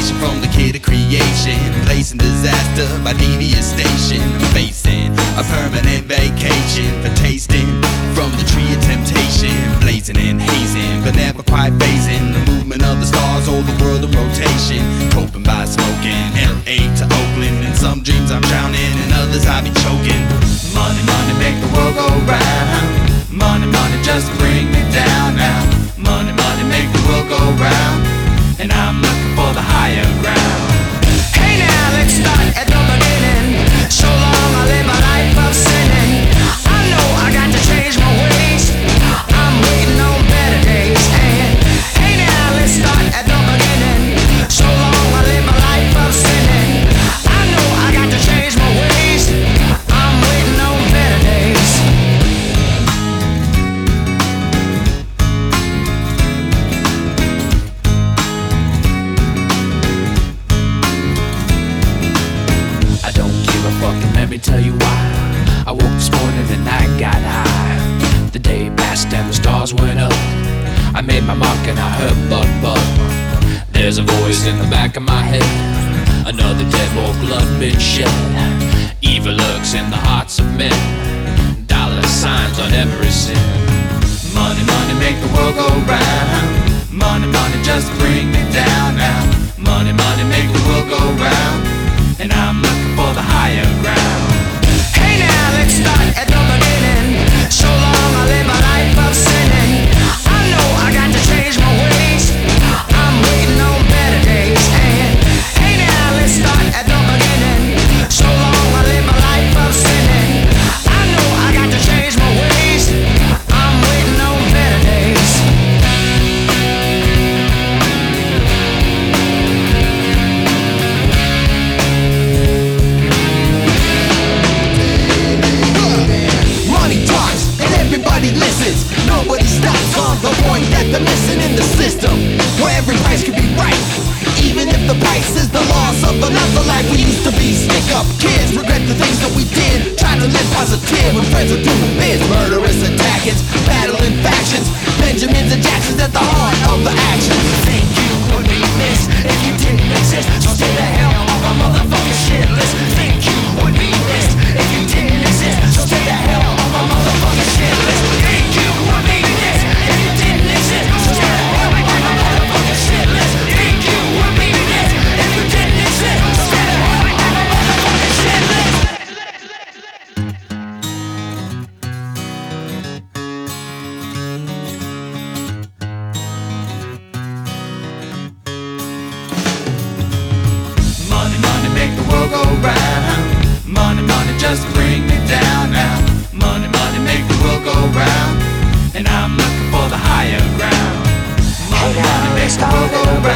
inspiration from the kid of creation, placing disaster by devious station, facing a permanent vacation for tasting from the tree of temptation, blazing and hazing, but never quite phasing the movement of the stars or the world in rotation, coping by smoking LA to Oakland. In some dreams I'm drowning, in others I be choking. Money, money, make the world go round. Money, money, just bring me down now. Money, money, make the world go round, and I'm looking for the higher ground. Hey now, let's start at the beginning. So long I live my life of sinning. I know I got to change my ways. I'm waiting on better days. And hey now, let's start at the beginning. So long I live my life of sinning. I know I got to change my ways. I'm waiting on better days. Let me tell you why. I woke this morning and I got high. The day passed and the stars went up. I made my mark and I heard bug bug. There's a voice in the back of my head. Another dead, more blood been shed. Evil lurks in the hearts of men. Dollar signs on every sin. Money, money, make the world go round. Money, money, just bring me down now. Money, money, make the world go round, and I'm looking for the higher ground. Hey now, let's start at the beginning. So long I live my life of sinning. I know I got to change my ways. I'm waiting on better days. And hey now, let's start at the beginning. So long I live my life of sinning. I know I got to change my ways. I'm waiting on better days. Everybody listens, nobody stops on the point that they're missing in the system, where every price could be right, even if the price is the loss of another life we used to be. Stick up kids, regret the things that we did, try to live positive when friends are doing biz. Murderous attackers, battling factions, Benjamins and Jacksons at the heart of the action. Think you would be missed if you didn't exist, so stay the hell off my motherfucking shit list. Think you would be missed if you didn't exist, so stay the hell off my motherfucking shit list. Think you would be missed if you didn't exist, so stay the hell off my motherfucking shit list. Think you would be missed if you didn't exist, so stay the hell off my motherfucking shit list. Money, money, make the world go round. Money, money, just bring me down now. Money, money, make the world go round, and I'm looking for the higher ground. Money, money, make the world go round.